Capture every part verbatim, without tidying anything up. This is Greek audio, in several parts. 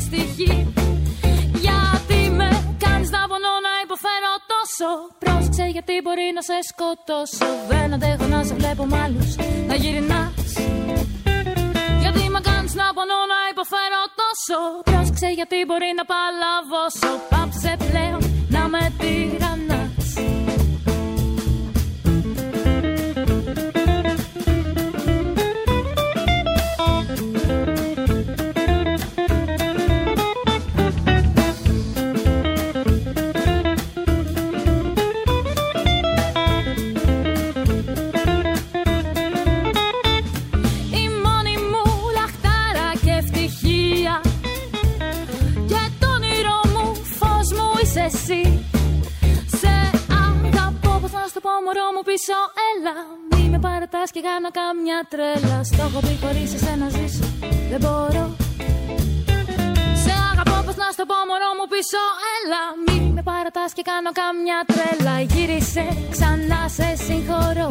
δυστυχή. Γιατί με κάνεις να πονώ, να υποφέρω τόσο. Πρόσεξε γιατί μπορεί να σε σκοτώσω. Δεν αντέχω να σε βλέπω μ' άλλους να γυρνάς. Γιατί με κάνεις να πονώ, να υποφέρω τόσο. Πρόσεξε γιατί μπορεί να παλαβώσω. Πάψε πλέον να με τυραννάς. Πίσω, έλα, μη με παρατάς και κάνω καμιά τρέλα. Στο έχω πει χωρίς εσένα ζήσω, δεν μπορώ. Σε αγαπώ, πως να στο πω μωρό μου πίσω, έλα, μη με παρατάς και κάνω καμιά τρέλα. Γύρισε, ξανά σε συγχωρώ.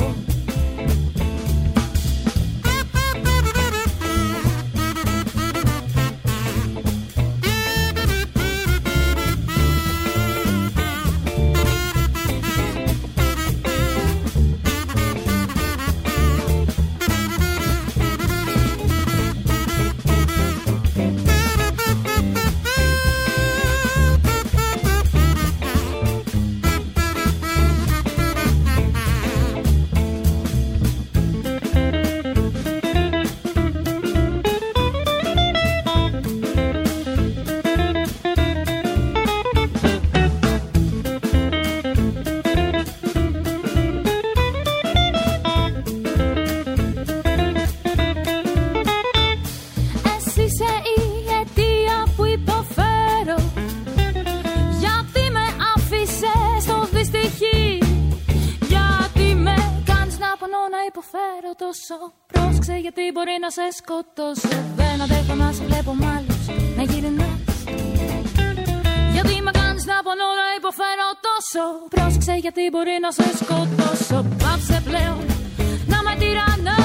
Πρόσεξε γιατί μπορεί να σε σκοτώσω. Δεν αντέχω να σε βλέπω μ' άλλους να γυρνάς. Γιατί με κάνεις να πονώ, να υποφέρω τόσο. Πρόσεξε γιατί μπορεί να σε σκοτώσω. Πάψε πλέον να με τυραννάς.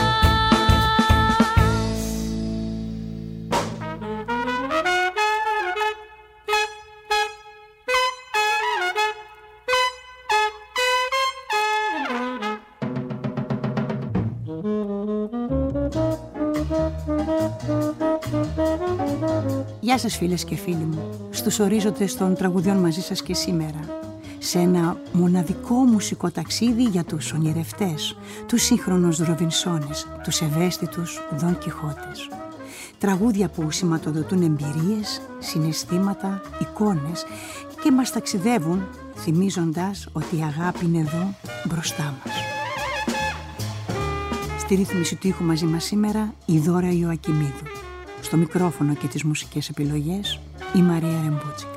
Γεια σας φίλες και φίλοι μου, στους ορίζοντες των τραγουδιών μαζί σας και σήμερα, σε ένα μοναδικό μουσικό ταξίδι για τους ονειρευτές, τους σύγχρονους Ροβινσόνες, τους ευαίσθητους Δον Κιχώτες. Τραγούδια που σηματοδοτούν εμπειρίες, συναισθήματα, εικόνες και μας ταξιδεύουν θυμίζοντας ότι η αγάπη είναι εδώ μπροστά μας. Στη ρύθμιση του ήχου μαζί μας σήμερα η Δώρα Ιωακιμίδου. Στο μικρόφωνο και τις μουσικές επιλογές η Μαρία Ρεμπούτσικα.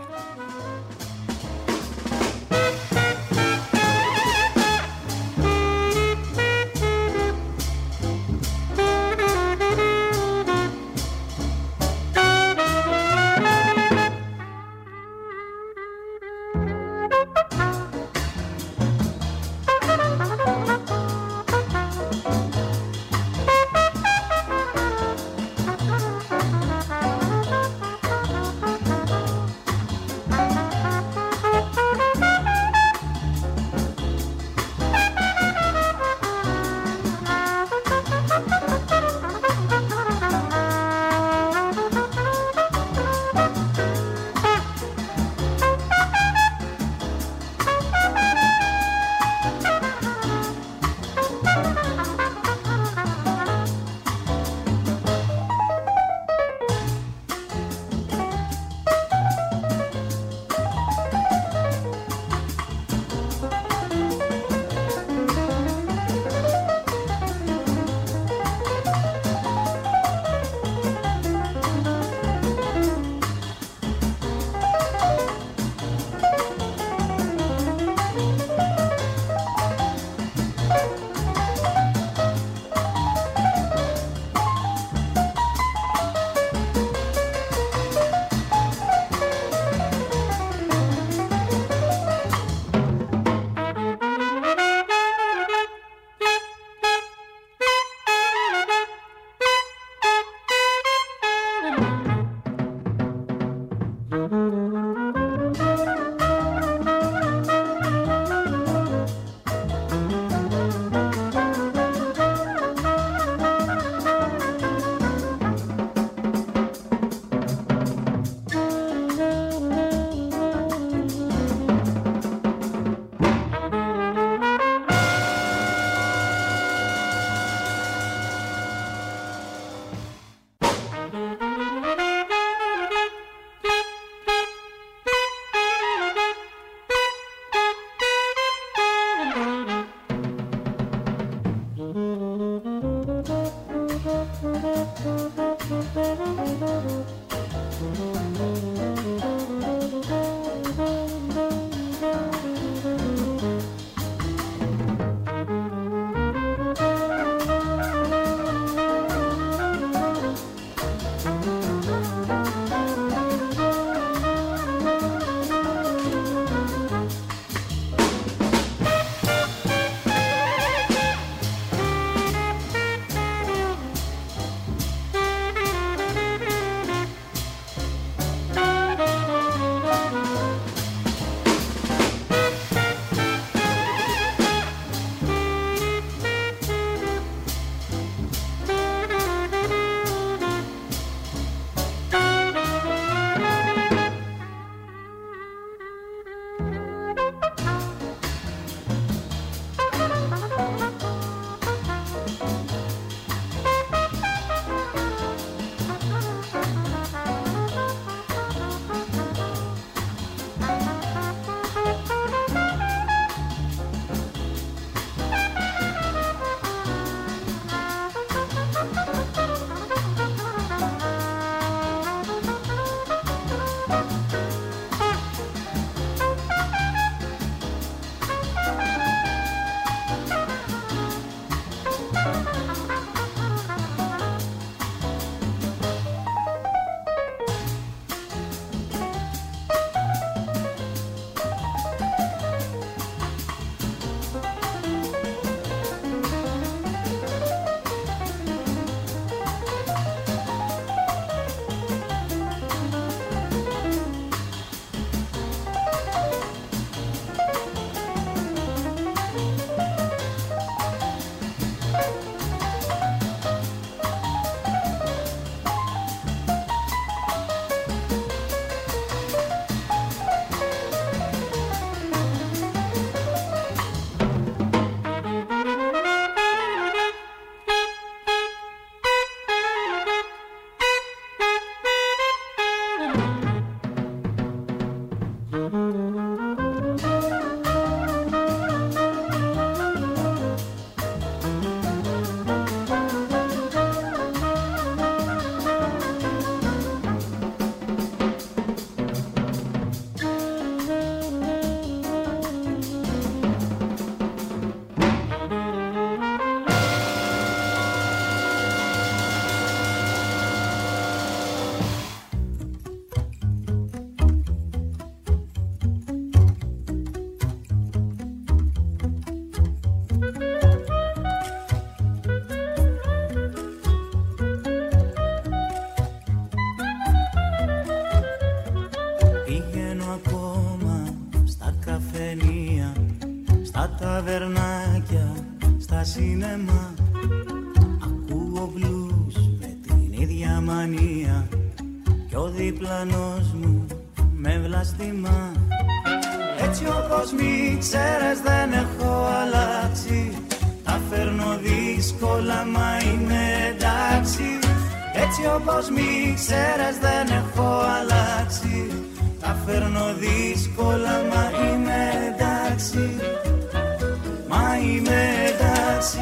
ταβερνάκια, στα σίνεμα. Ακούω μπλούς με την ίδια μανία κι ο διπλανός μου με βλαστημά. Έτσι όπως μη ξέρες δεν έχω αλλάξει, τα φέρνω δύσκολα μα είμαι εντάξει. Έτσι όπως μη ξέρες δεν έχω αλλάξει, τα φέρνω δύσκολα μα είμαι εντάξει. Μα είμαι εντάξει.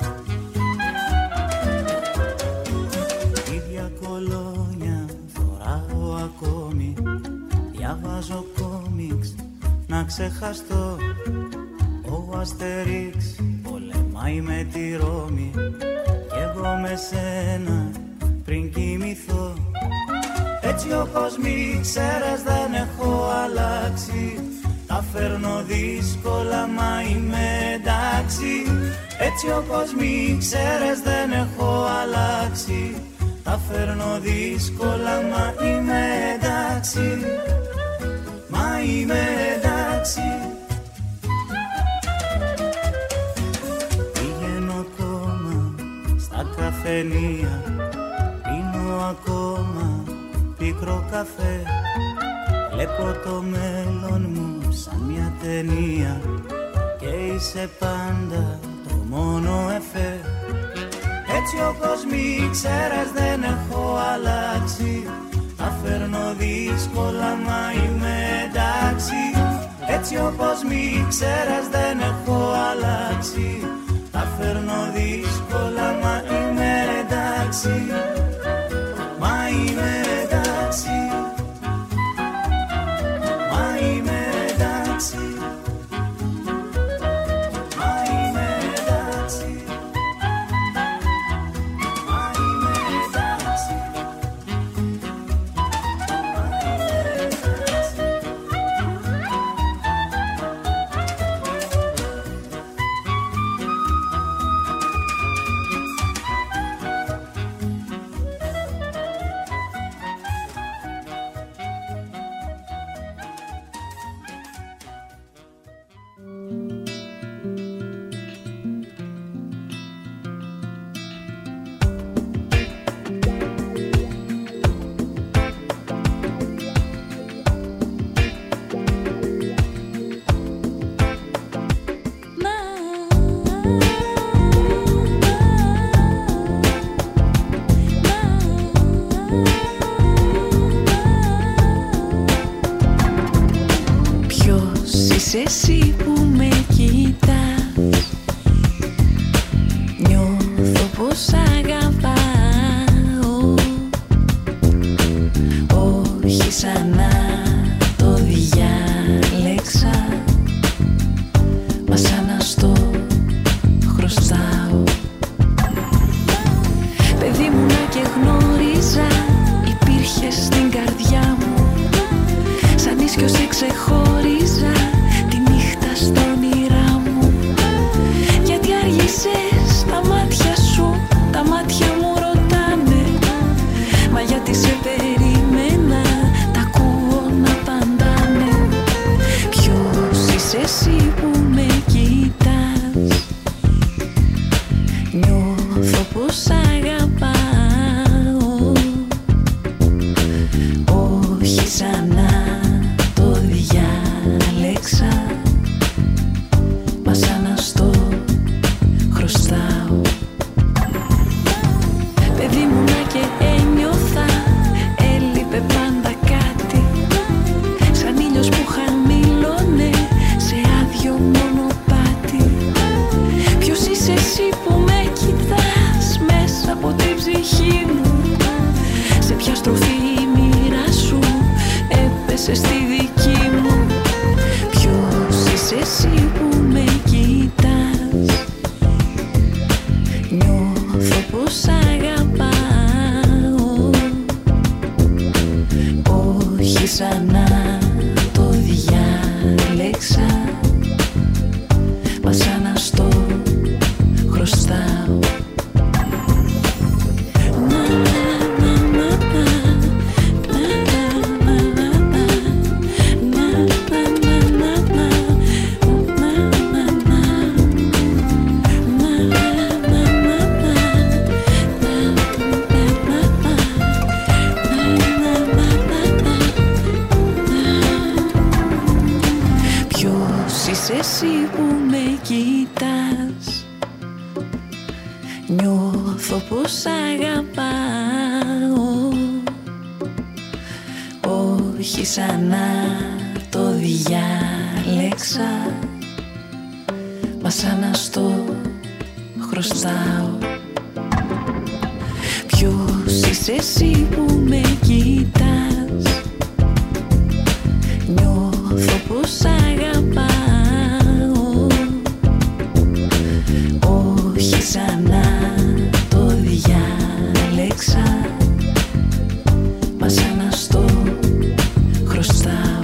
Ίδια κολόνια φοράω ακόμη, διαβάζω κόμιξ να ξεχαστώ. Ο Αστερίξ πολεμάει με τη Ρώμη κι εγώ με σένα πριν κοιμηθώ. Έτσι όπως μη ξέρες δεν έχω αλλάξει, τα φέρνω δύσκολα μα είμαι εντάξει. Έτσι όπως μη ξέρες δεν έχω αλλάξει, τα φέρνω δύσκολα μα είμαι εντάξει. Μα είμαι εντάξει. Πηγαίνω ακόμα στα καφενεία, πίνω ακόμα πικρό καφέ. Βλέπω το μέλλον μου σαν μια ταινία και είσαι πάντα το μόνο εφέ. Έτσι όπως μη ξέρες δεν έχω αλλάξει, τα φέρνω δύσκολα μα είμαι εντάξει. Έτσι όπως μη ξέρες δεν έχω αλλάξει, τα φέρνω δύσκολα μα είμαι εντάξει. Μα είμαι εντάξει. Μα είμαι εντάξει. Μα είμαι εντάξει. Μα είμαι εντάξει. Εσύ που με κοιτάς, νιώθω πως αγαπάω, όχι σαν να το διάλεξα, μα σαν να στο χρωστάω. Παιδί μου να και γνώριζα, υπήρχες στην καρδιά μου, σαν ίσκιο σε ξεχώριζα στα όνειρά μου. Γιατί άργησες, τα μάτια σου, τα μάτια μου ρωτάνε, μα γιατί σε περίμενα, τα ακούω να απαντάνε. Ποιος είσαι εσύ που με κοιτάς, νιώθω πως αγαπάω, όχι σαν να το διάλεξα, μα σαν να στο χρωστάω. Παιδί μου να και ένιωθα, έλειπε πάντα κάτι, σαν ήλιος που χαμήλωνε σε άδειο μονοπάτι. Ποιος είσαι εσύ που με κοιτάς μέσα από την ψυχή μου, σε ποια στροφή η μοίρα σου έπεσε στη δική μου. Ποιος είσαι εσύ που με κοιτάς, νιώθω πως αγαπάω, όχι σαν να το διάλεξα, μα σαν να στο χρωστάω. εσύ που με κοιτάς. Νιώθω πως αγαπάω, όχι σαν να το διάλεξα, μα σαν να στο χρωστάω. Ποιος είσαι εσύ που με κοιτάς, νιώθω πως αγαπάω, όχι σαν να το διάλεξα, μα σαν να στο χρωστάω.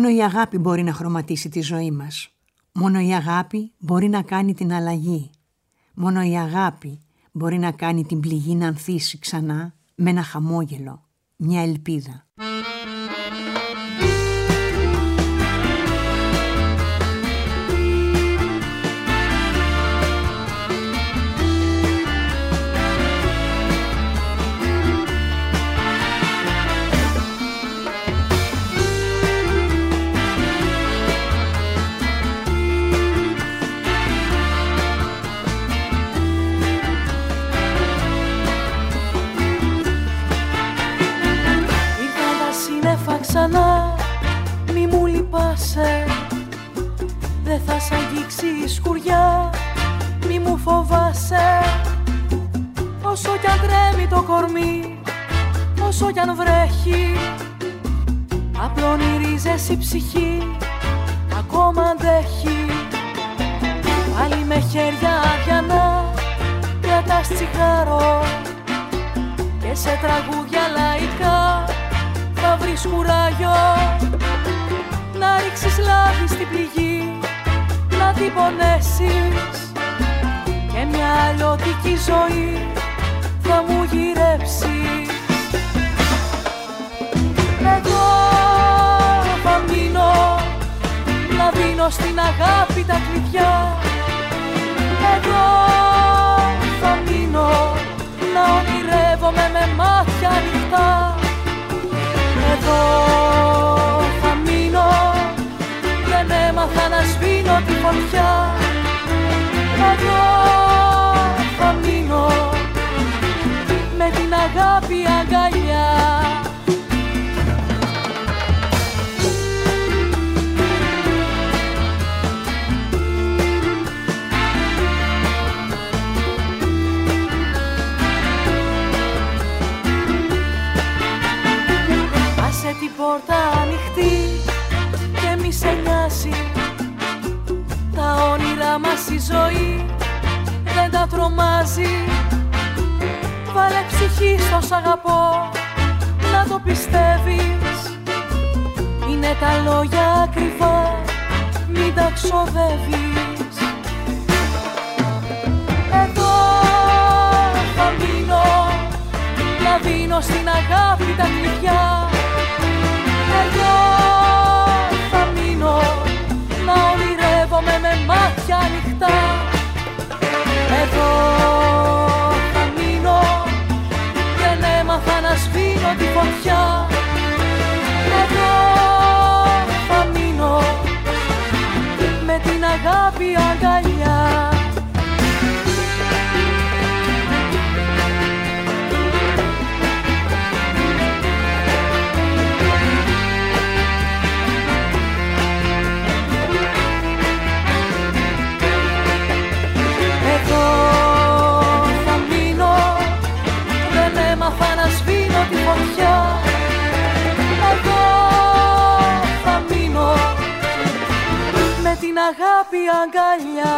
Μόνο η αγάπη μπορεί να χρωματίσει τη ζωή μας. Μόνο η αγάπη μπορεί να κάνει την αλλαγή. Μόνο η αγάπη μπορεί να κάνει την πληγή να ανθίσει ξανά με ένα χαμόγελο, μια ελπίδα. Ξανά μη μου λυπάσαι, δε θα σ' αγγίξει η σκουριά, μη μου φοβάσαι. Όσο κι αν τρέμει το κορμί, όσο κι αν βρέχει, απλώνει ρίζες η ψυχή, ακόμα αντέχει. Πάλι με χέρια αδιανά κρατάς τσιγάρο και σε τραγούδια λαϊκά θα βρεις κουράγιο να ρίξεις λάδι στην πληγή, να την πονέσεις και μια αλλιώτικη ζωή θα μου γυρέψεις. Εγώ θα μείνω να δίνω στην αγάπη τα κλειδιά. Εγώ θα μείνω να ονειρεύομαι με μάτια ανοιχτά. Εδώ θα μείνω, δεν έμαθα να σβήνω τη φωτιά. Εδώ θα μείνω, με την αγάπη αγκαλιά. Την πόρτα ανοιχτή και μη σε νοιάζει. Τα όνειρά μας η ζωή δεν τα τρομάζει. Βάλε ψυχή στο σ' αγαπώ, να το πιστεύεις. Είναι τα λόγια ακριβά, μην τα ξοδεύεις. Εδώ θα μείνω, να δίνω στην αγάπη τα κλειδιά. Εδώ θα μείνω, να ονειρεύομαι με μάτια ανοιχτά. Εδώ θα μείνω, δεν έμαθα να σβήνω τη φωτιά. Εδώ θα μείνω, με την αγάπη αγκαλιά. Να σβήνω τη φωτιά. Εγώ θα μείνω, με την αγάπη αγκαλιά.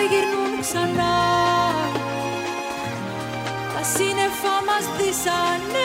γυρνούν ξανά. Τα σύννεφα μας δύσανε.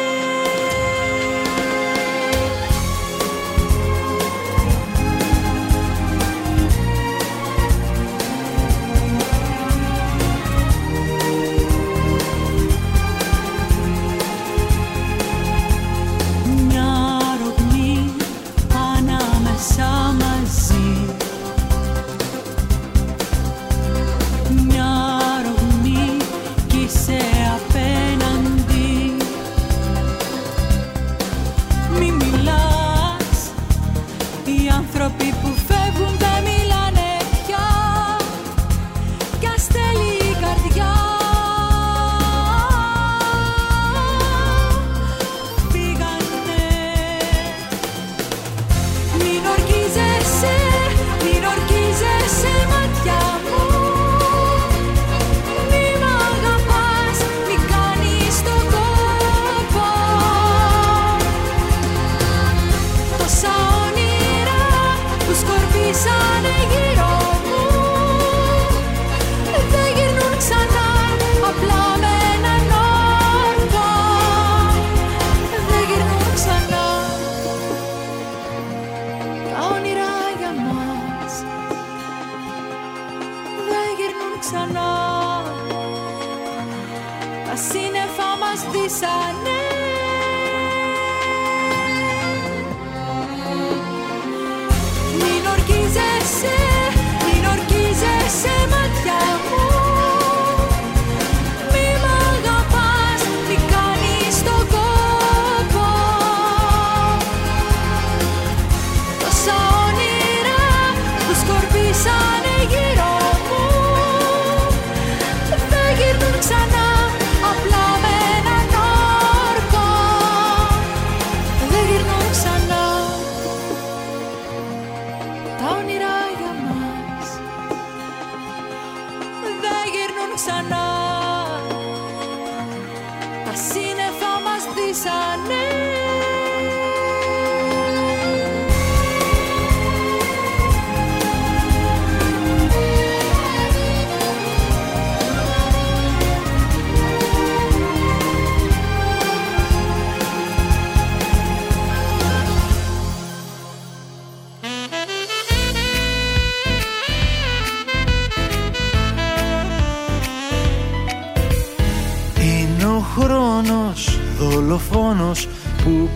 Δολοφόνος που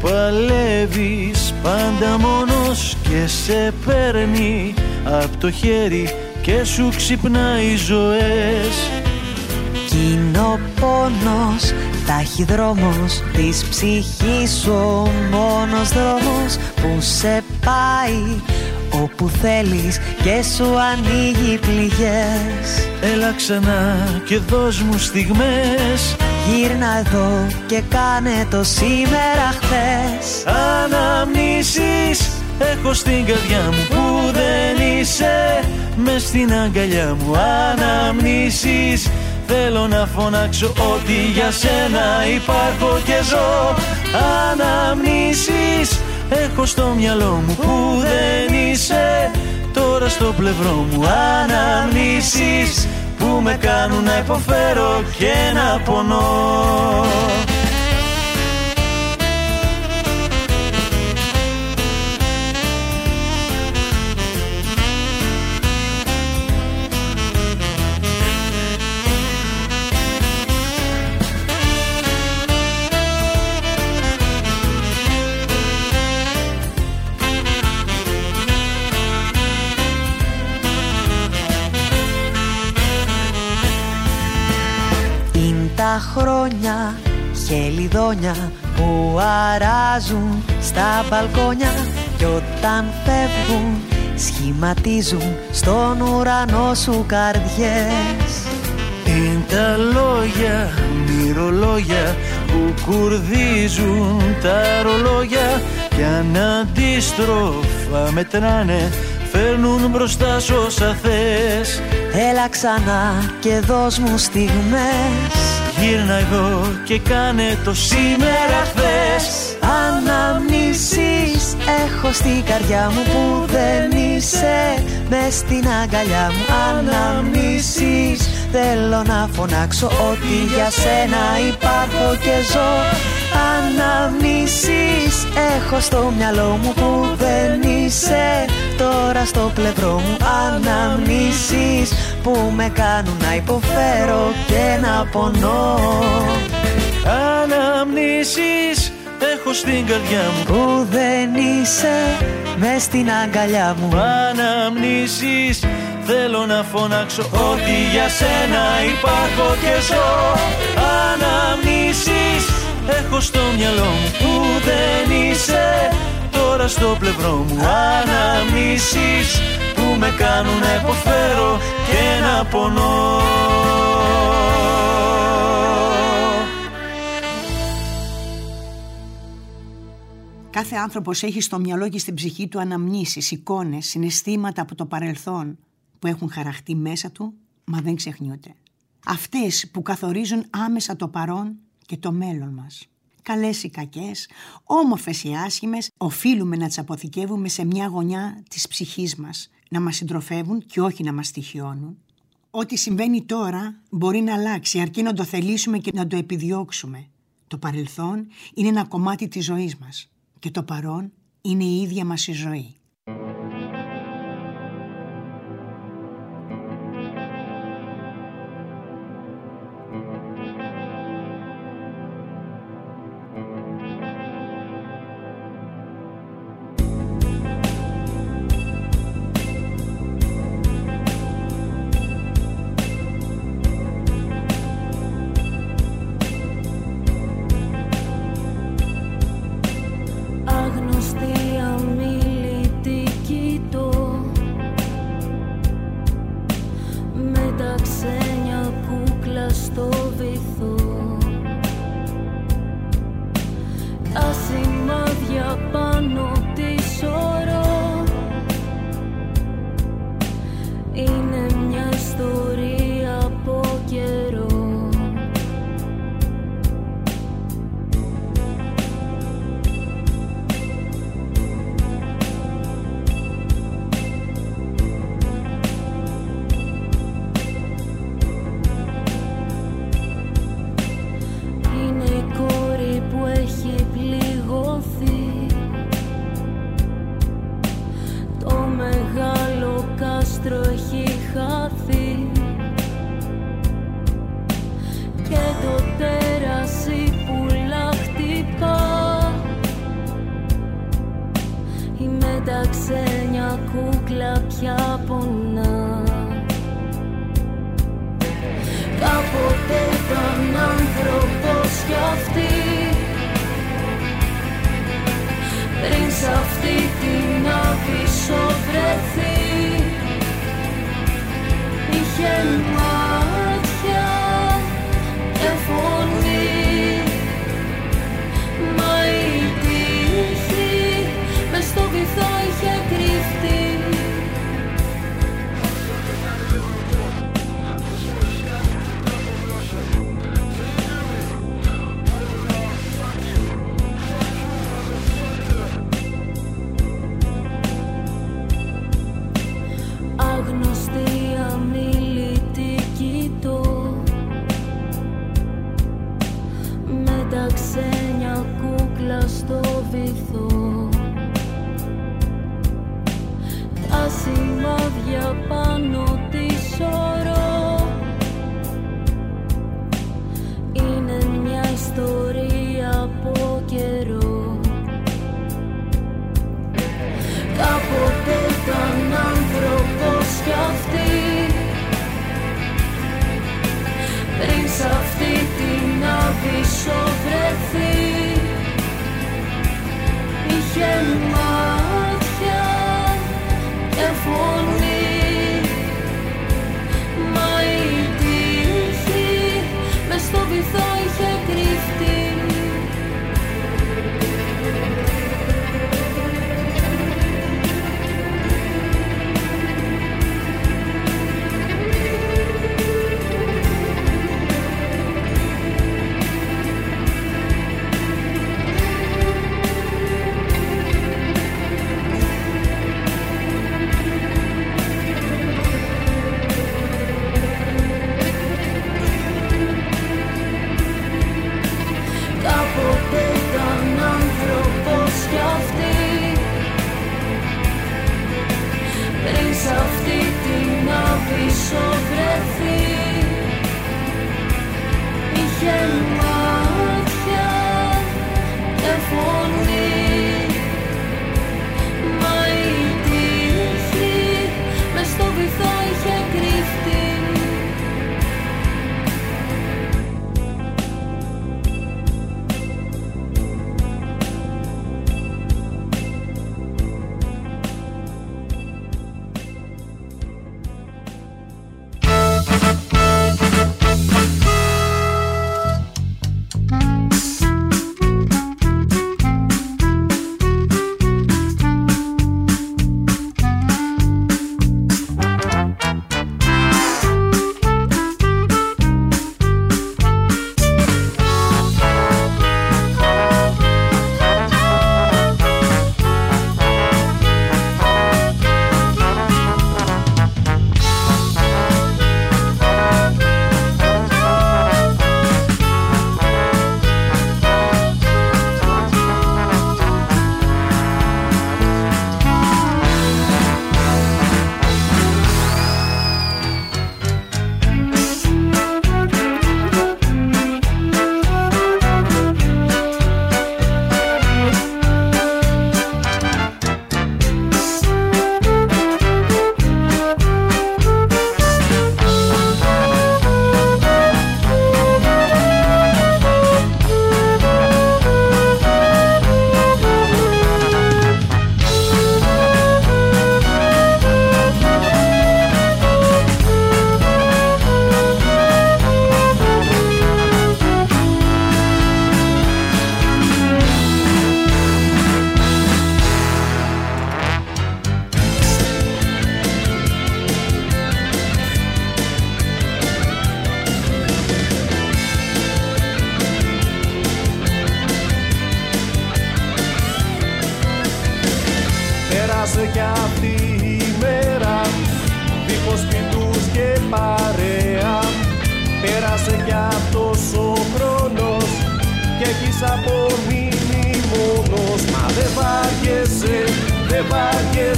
παλεύεις πάντα μόνος και σε παίρνει απ' το χέρι και σου ξυπνάει ζωές. Κι είναι ο πόνος, ταχυδρόμος της ψυχής σου, ο μόνος δρόμος που σε πάει όπου θέλεις και σου ανοίγει πληγές. Έλα ξανά και δώσ' μου στιγμές. Γύρνα εδώ και κάνε το σήμερα χθες. Αναμνήσεις έχω στην καρδιά μου που δεν είσαι μες στην αγκαλιά μου. Αναμνήσεις θέλω να φωνάξω ότι για σένα υπάρχω και ζω. Αναμνήσεις έχω στο μυαλό μου που δεν είσαι τώρα στο πλευρό μου. Αναμνήσεις που με κάνουν να υποφέρω και να πονώ. Τα χρόνια χελιδόνια που αράζουν στα μπαλκόνια κι όταν φεύγουν σχηματίζουν στον ουρανό σου καρδιές. Είναι τα λόγια, μυρολόγια που κουρδίζουν τα ρολόγια κι αναντίστροφα μετράνε, φέρνουν μπροστά σ' όσα θες. Έλα ξανά και δώσ' μου στιγμές. Γύρνα εδώ και κάνε το σήμερα χθες. Αναμνήσεις αναμνήσεις έχω στην καρδιά μου που δεν είσαι, μες στην αγκαλιά μου αναμνήσεις. Θέλω να φωνάξω ότι για σένα υπάρχω και ζω. Αναμνήσεις έχω στο μυαλό μου που δεν είσαι, τώρα στο πλευρό μου αναμνήσεις που με κάνουν να υποφέρω και να πονώ. Αναμνήσεις έχω στην καρδιά μου που δεν είσαι, μες στην αγκαλιά μου αναμνήσεις. Θέλω να φωνάξω ότι για σένα υπάρχω και ζω. Αναμνήσεις έχω στο μυαλό μου που δεν είσαι, τώρα στο πλευρό μου αναμνήσεις που με κάνουν να υποφέρω και να πονώ. Κάθε άνθρωπος έχει στο μυαλό και στην ψυχή του αναμνήσεις, εικόνες, συναισθήματα από το παρελθόν που έχουν χαραχτεί μέσα του, μα δεν ξεχνιούνται. Αυτές που καθορίζουν άμεσα το παρόν και το μέλλον μας. Καλές ή κακές, όμορφες ή άσχημες, οφείλουμε να τις αποθηκεύουμε σε μια γωνιά της ψυχής μας, να μας συντροφεύουν και όχι να μας στοιχιώνουν. Ό,τι συμβαίνει τώρα μπορεί να αλλάξει, αρκεί να το θελήσουμε και να το επιδιώξουμε. Το παρελθόν είναι ένα κομμάτι της ζωής μας και το παρόν είναι η ίδια μας η ζωή.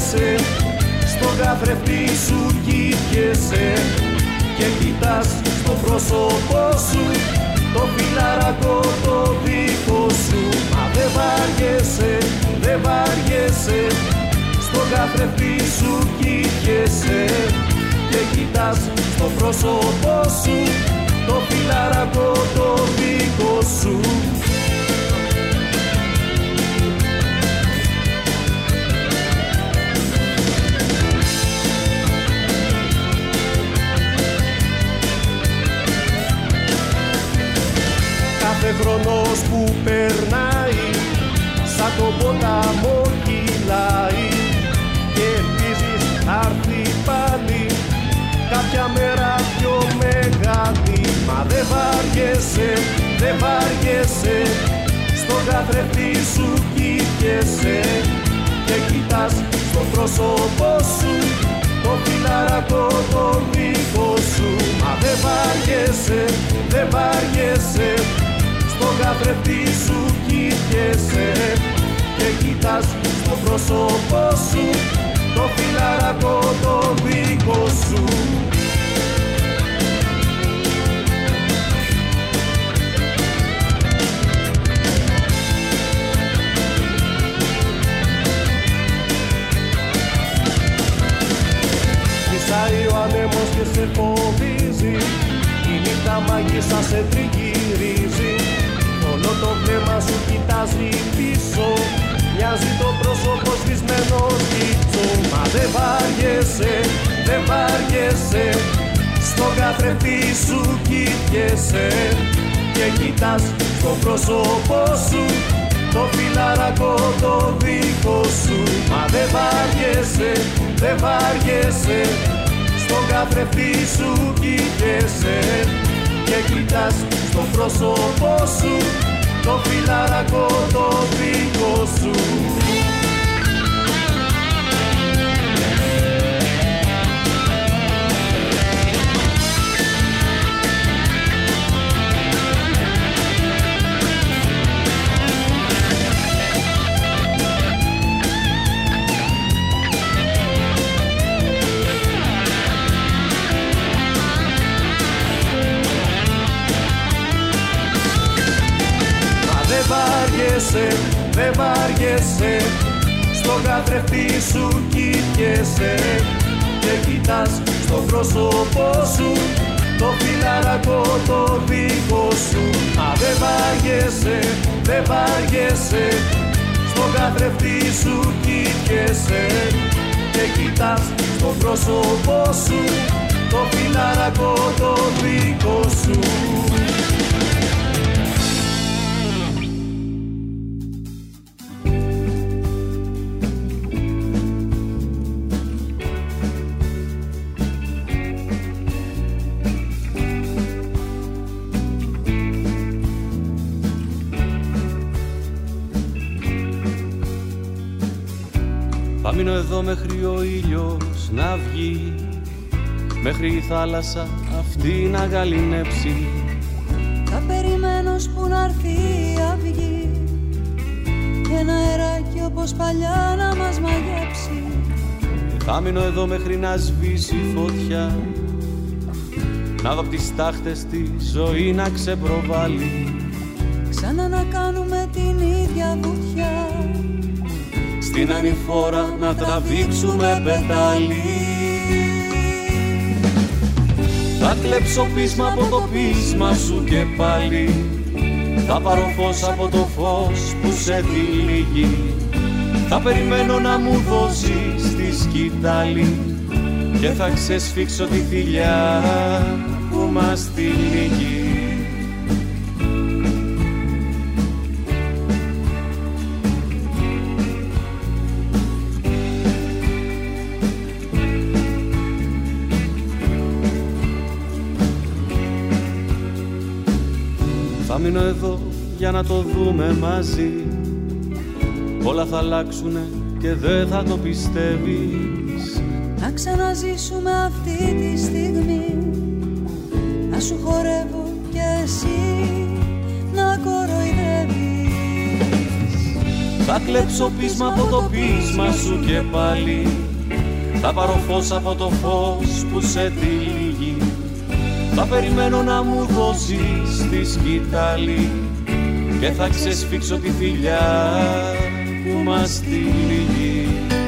βαριέσαι, στον καθρέφτη σου κοίτιεσαι και κοιτάς στο πρόσωπό σου το φιλαράκο το δικό σου. Μα δεν βαριέσαι, δεν βαριέσαι, στον καθρέφτη σου κοίτιεσαι και κοιτάς στο πρόσωπό σου το φιλαράκο το δικό σου. Κάθε χρόνος που περνάει σαν τον ποταμό κυλάει και ελπίζεις να έρθει πάλι κάποια μέρα πιο μεγάλη. Μα δεν βαριέσαι, δεν βαριέσαι, στον καθρέφτη σου κοίτιεσαι και κοιτάς στο πρόσωπό σου το φιλαράκο το δικό σου. Μα δεν βαριέσαι, δεν βαριέσαι, στον καθρέφτη σου κοίτιεσαι και κοιτάς στο πρόσωπό σου το φιλαράκο το δικό σου. Φυσάει ο ανέμος και σε φοβίζει, η νύχτα μάγισσα σε τριγυρίζει, όλο το βλέμμα σου κοιτάζει πίσω, μοιάζει το πρόσωπο σβησμένο σκίτσο. Μα δεν βαριέσαι, δεν βαριέσαι, στον καθρέφτη σου κοίτιεσαι και κοιτάς στο πρόσωπό σου το φιλαράκο το δικό σου. Μα δεν βαριέσαι, δεν βαριέσαι, στον καθρέφτη σου κοίτιεσαι και κοιτάς στο πρόσωπό σου το φιλαράκο το δικό σου. Δεν βαριέσαι, δεν βαριέσαι, στον καθρέφτη σου κοίτιεσαι και κοιτάς στο πρόσωπό σου το φιλαράκο το δικό σου. Μα δεν βαριέσαι, δεν βαριέσαι, στον καθρέφτη σου κοίτιεσαι και κοιτάς στο πρόσωπό σου το φιλαράκο το δικό σου. Θα μείνω εδώ μέχρι ο ήλιος να βγει, μέχρι η θάλασσα αυτή να γαληνέψει. Θα περιμένω που να έρθει η αυγή και ένα αεράκι όπως παλιά να μας μαγέψει. Θα μείνω εδώ μέχρι να σβήσει η φωτιά, να δω απ' τις τάχτες τη ζωή να ξεπροβάλλει. Ξανά να κάνουμε την ίδια βουτιά, στην ανηφόρα να τραβήξουμε πετάλι. Θα κλέψω πείσμα από το πείσμα σου και πάλι, θα πάρω φως από το φως που σε τυλίγει. Θα περιμένω να μου δώσεις τη σκητάλη και θα ξεσφίξω τη θηλιά που μας τυλίγει. Θα μείνω εδώ για να το δούμε μαζί, όλα θα αλλάξουνε και δεν θα το πιστεύεις. Να ξαναζήσουμε αυτή τη στιγμή, να σου χορεύω κι εσύ να κοροϊδεύεις. Θα κλέψω πείσμα από το πείσμα σου και πάλι θα πάρω φως από το φως που σε τυλίγει. Θα περιμένω να μου δώσεις τη σκητάλη και θα ξεσφίξω τη θηλιά που μας τυλίγει.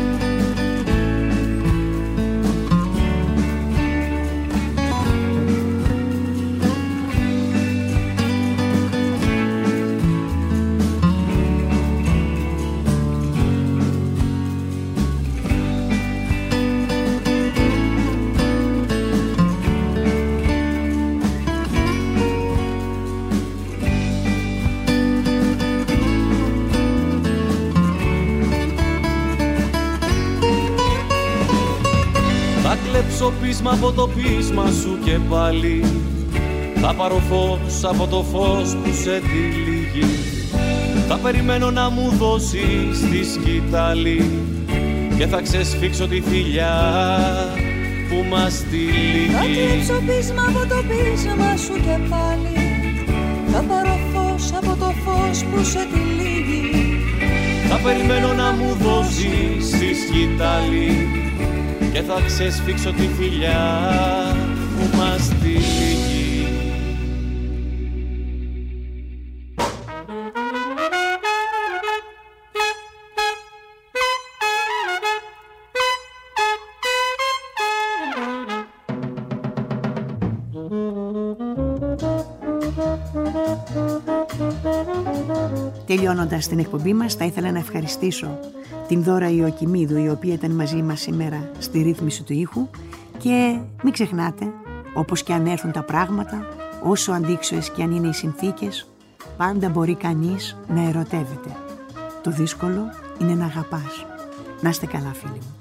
Το πείσμα από το πείσμα σου και πάλι θα πάρω φως από το φως που σε τυλίγει. Θα περιμένω να μου δώσεις τη σκητάλη και θα ξεσφίξω τη θηλιά που μας τυλίγει. Θα κλέψω πείσμα από το πείσμα σου και πάλι θα πάρω φως από το φως που σε τυλίγει. Θα περιμένω να μου δώσεις τη σκητάλη και θα ξεσφίξω τη θηλιά που μας τυλίγει. Τελειώνοντας την εκπομπή μας, θα ήθελα να ευχαριστήσω την Δώρα Ιωκημίδου, η οποία ήταν μαζί μας σήμερα στη ρύθμιση του ήχου, και μην ξεχνάτε, όπως και αν έρθουν τα πράγματα, όσο αντίξωες και αν είναι οι συνθήκες, πάντα μπορεί κανείς να ερωτεύεται. Το δύσκολο είναι να αγαπάς. Να είστε καλά, φίλοι μου.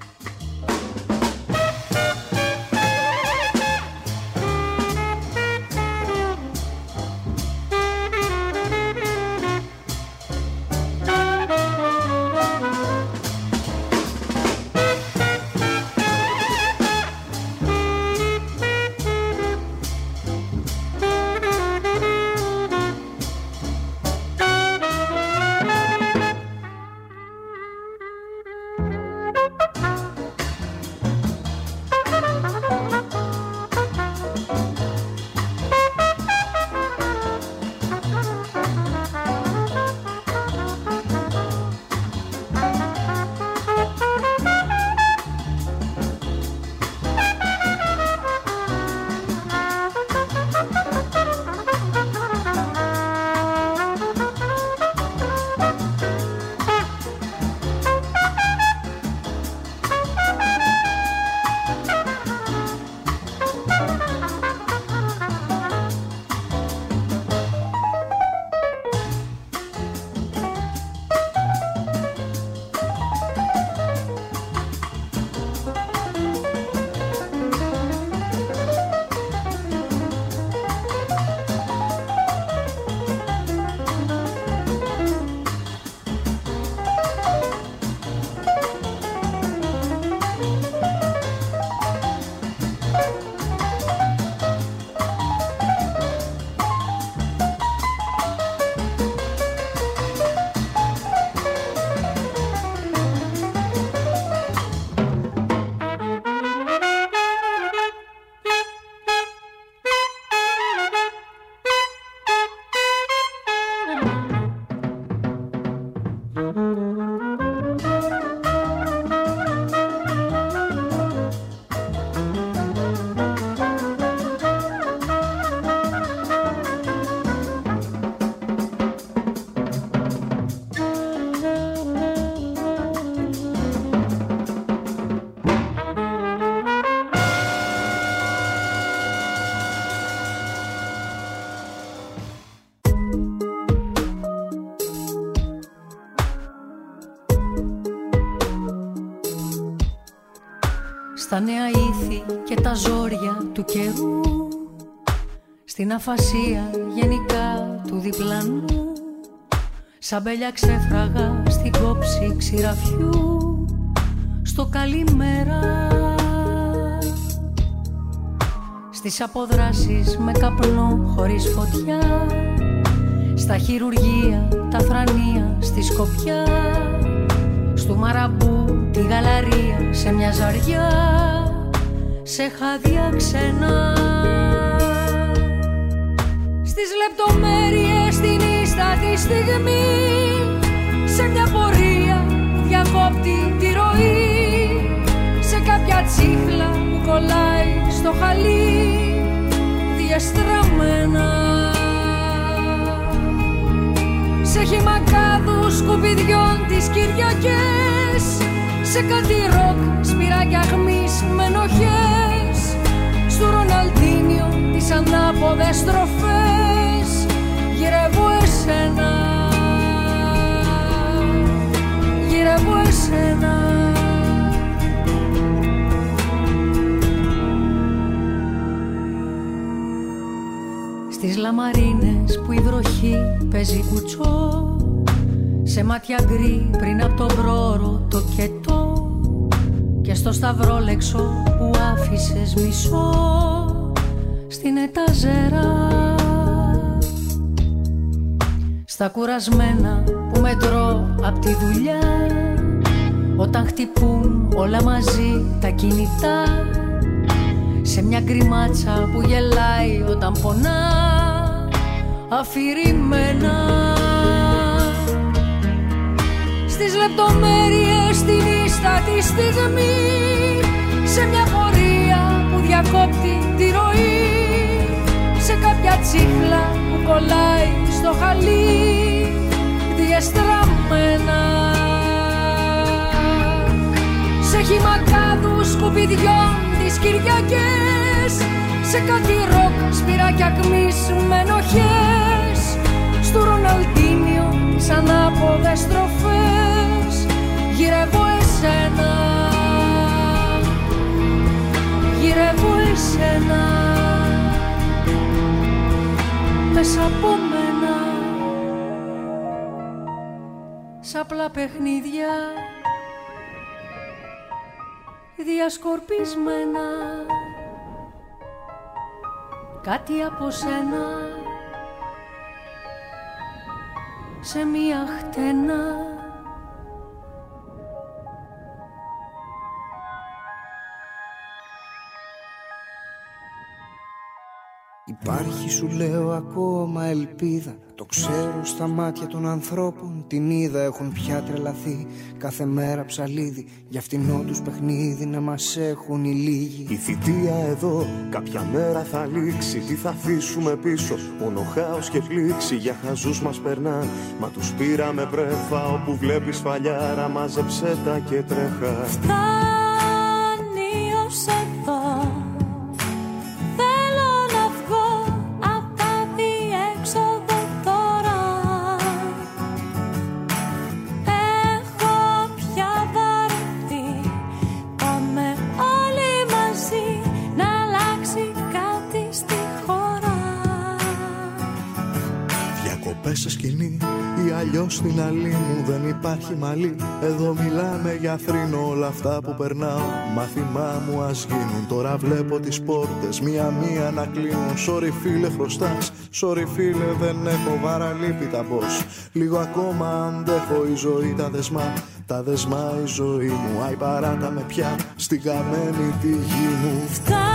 Στα νέα ήθη και τα ζόρια του καιρού, στην αφασία γενικά του διπλανού, σαν μπέλια ξέφραγα στην κόψη ξηραφιού, στο καλημέρα. Στις αποδράσεις με καπνό χωρίς φωτιά, στα στα χειρουργεία, τα θρανία, στη Σκοπιά, στου Μαραμπού, τη Γαλαρία, σε μια ζαριά, σε χάδια ξένα. Στις λεπτομέρειες την ίστατη στιγμή, σε μια πορεία διακόπτει τη ροή, σε κάποια τσίχλα που κολλάει στο χαλί, διαστραμμένα. Σε χυμακάδους σκουπιδιών τις Κυριακές, σε κάτι ροκ σπυράκια αχμής με ενοχές, στου Ροναλντίνιο τις ανάποδες στροφές, γυρεύω εσένα, γυρεύω εσένα. Στις λαμαρίνες που η βροχή παίζει κουτσό, σε μάτια γκρι πριν από το βρόρο το κετό, και στο σταυρόλεξο που άφησες μισό στην εταζέρα, στα κουρασμένα που μετρώ απ' τη δουλειά, όταν χτυπούν όλα μαζί τα κινητά, σε μια γκριμάτσα που γελάει όταν πονά, αφηρημένα. Στις λεπτομέρειες την ίστατη στιγμή, σε μια πορεία που διακόπτει τη ροή, σε κάποια τσίχλα που κολλάει στο χαλί, διαστραμμένα. Σε χυμακάδους σκουπιδιών τις Κυριακές, σε κάτι ροκ σπυράκια ακμής με ενοχές, στου Ροναλντίνιο τις ανάποδες στροφές, γυρεύω εσένα, γυρεύω εσένα, μέσα από μένα, σ' απλά παιχνίδια διασκορπισμένα, κάτι από σένα σε μία χτένα. Υπάρχει, σου λέω, ακόμα ελπίδα. Το ξέρω στα μάτια των ανθρώπων. Την είδα, έχουν πια τρελαθεί. Κάθε μέρα ψαλίδι, για φτηνό τους παιχνίδι να μας έχουν οι λίγοι. Η θητεία εδώ κάποια μέρα θα λήξει. Τι θα αφήσουμε πίσω, μόνο χάος και πλήξη. Για χαζούς μας περνά, μα τους πήραμε πρέφα. Όπου βλέπεις φαλιάρα, μάζεψέ τα και τρέχα. Φτάνει ως εδώ, σε σκηνή ή αλλιώς στην αλή μου δεν υπάρχει μαλλί. Εδώ μιλάμε για θρήνο, όλα αυτά που περνάω μάθημά μου ας γίνουν. Τώρα βλέπω τις πόρτες μία-μία να κλείνουν. Sorry φίλε χρωστάς, sorry φίλε δεν έχω βαραλίπητα πως. Λίγο ακόμα αντέχω, η ζωή τα δεσμά, τα δεσμά η ζωή μου. Άι παράτα με πια στην καμένη τη γη μου.